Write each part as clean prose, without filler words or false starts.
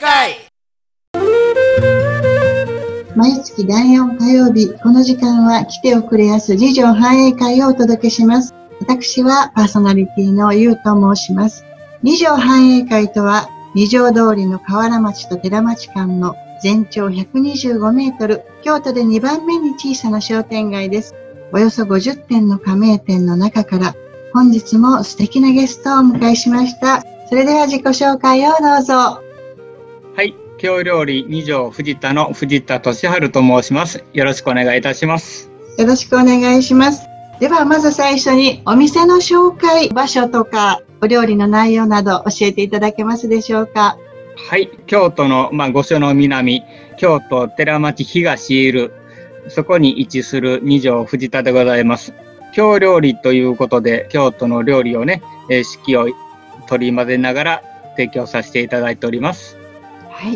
会。 毎月第4火曜日、この時間は来ておくれやす二条繁栄会をお届けします。私はパーソナリティのゆうと申します。二条繁栄会とは、二条通りの河原町と寺町間の全長125メートル、京都で2番目に小さな商店街です。およそ50店の加盟店の中から、本日も素敵なゲストをお迎えしました。それでは自己紹介をどうぞ。 はい、京料理二条藤田の藤田俊治と申します。よろしくお願いいたします。 よろしくお願いします。ではまず最初にお店の紹介、場所とかお料理の内容など教えていただけますでしょうか。 はい、京都の御所の南、京都寺町東いる、そこに位置する二条藤田でございます。京料理ということで、京都の料理をね、四季を取り混ぜながら提供させていただいております。 はい、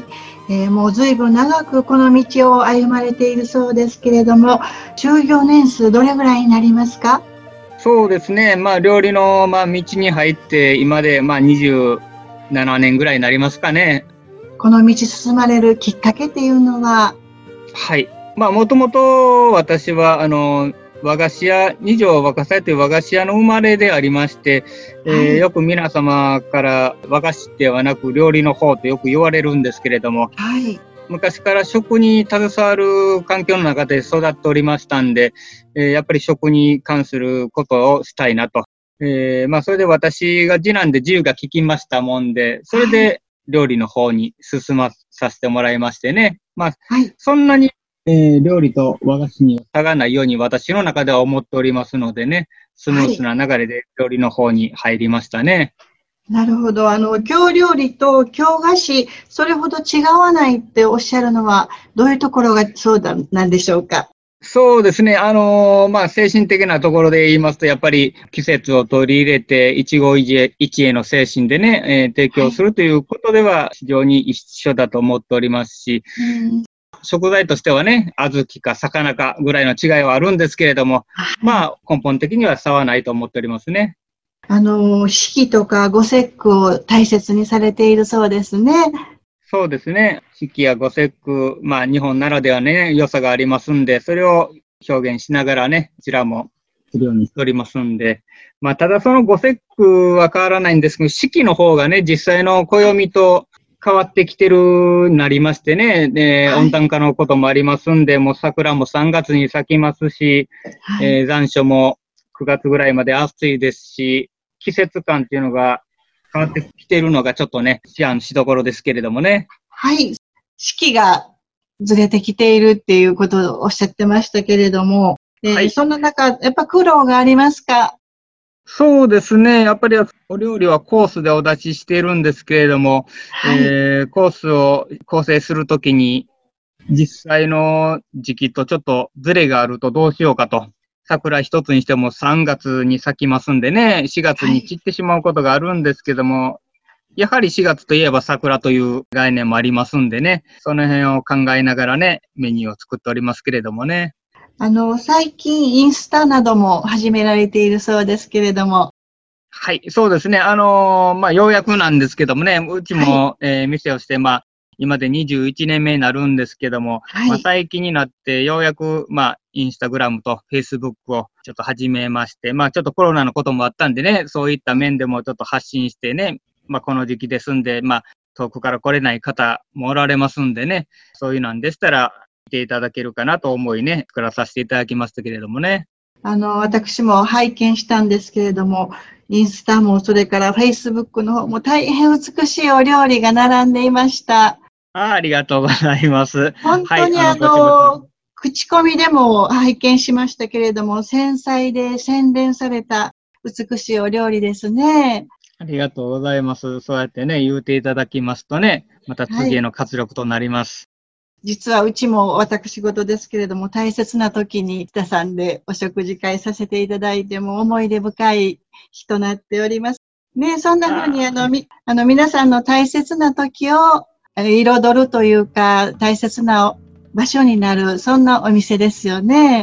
もう随分長くこの道を歩まれているそうですけれども、就業年数どれぐらいになりますか？ そうですね、料理の道に入って今で27年ぐらいになりますかね。 この道進まれるきっかけっていうのは？ はい、もともと私は和菓子屋、二条若狭という和菓子屋の生まれでありまして、よく皆様から和菓子ではなく料理の方とよく言われるんですけれども、 はい、 昔から食に携わる環境の中で育っておりましたんで、やっぱり食に関することをしたいなと。それで私が次男で自由が利きましたもんで、それで料理の方に進まさせてもらいましてね。そんなに料理と和菓子に差がないように私の中では思っておりますのでね、スムースな流れで料理の方に入りましたね。 なるほど。京料理と京菓子、それほど違わないっておっしゃるのは、どういうところがそうなんでしょうか？ そうですね。精神的なところで言いますと、やっぱり季節を取り入れて、一期一会の精神でね、提供するということでは非常に一緒だと思っておりますし、食材としてはね、小豆か魚かぐらいの違いはあるんですけれども、根本的には差はないと思っておりますね。 四季とか五節句を大切にされているそうですね。 そうですね。四季や五節句、日本ならではね、良さがありますんで、それを表現しながらね、こちらもするようにしておりますんで、ただその五節句は変わらないんですけど、四季の方がね、実際の暦と変わってきてるなりましてね、温暖化のこともありますんで、もう桜も3月に咲きますし、残暑も9月ぐらいまで暑いですし、季節感っていうのが変わってきているのがちょっとね、しどころですけれどもね。 はい。四季がずれてきているっていうことをおっしゃってましたけれども、そんな中、やっぱ苦労がありますか？ そうですね。やっぱりお料理はコースでお出ししているんですけれども、コースを構成するときに実際の時期とちょっとズレがあるとどうしようかと。桜一つにしても3月に咲きますんでね、4月に散ってしまうことがあるんですけども、やはり4月といえば桜という概念もありますんでね、その辺を考えながらね、メニューを作っておりますけれどもね。 最近インスタなども始められているそうですけれども。 はい、そうですね。ようやくなんですけどもね、うちも、店をして、今で21年目になるんですけども、最近になってようやく、インスタグラムとフェイスブックをちょっと始めまして、ちょっとコロナのこともあったんでね、そういった面でもちょっと発信してね、この時期ですんで、遠くから来れない方もおられますんでね、そういうなんでしたら、見ていただけるかなと思いね、作らさせていただきましたけれどもね。 私も拝見したんですけれども、インスタもそれからフェイスブックの方も大変美しいお料理が並んでいました。 ありがとうございます。 本当に口コミでも拝見しましたけれども、繊細で洗練された美しいお料理ですね。 ありがとうございます。そうやってね、言うていただきますとね、また次への活力となります。 実はうちも私事ですけれども、大切な時に北さんでお食事会させていただいても思い出深い日となっております。ね、そんな風に皆さんの大切な時を彩るというか、大切な場所になる、そんなお店ですよね。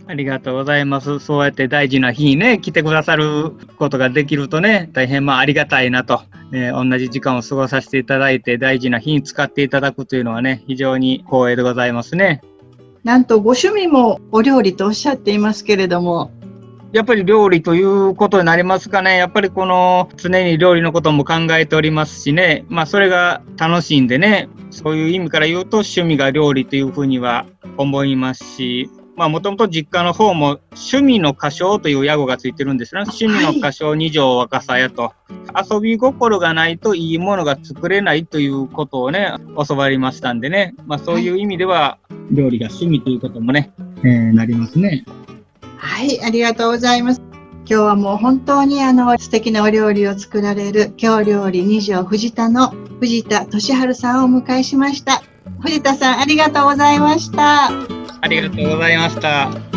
ありがとうございます。そうやって大事な日にね、来てくださることができるとね、大変ありがたいなと、同じ時間を過ごさせていただいて、大事な日に使っていただくというのはね、非常に光栄でございますね。 なんとご趣味もお料理とおっしゃっていますけれども。 やっぱり料理ということになりますかね。やっぱり常に料理のことも考えておりますしね。それが楽しいんでね。そういう意味から言うと趣味が料理というふうには思いますし、もともと実家の方も趣味の歌唱という屋号がついてるんですね。趣味の歌唱二条若狭屋と。遊び心がないといいものが作れないということをね、教わりましたんでね。そういう意味では料理が趣味ということもね、なりますね。 はい、ありがとうございます。今日はもう本当に素敵なお料理を作られる京料理二条藤田の藤田俊治さんをお迎えしました。藤田さん、ありがとうございました。 ありがとうございました。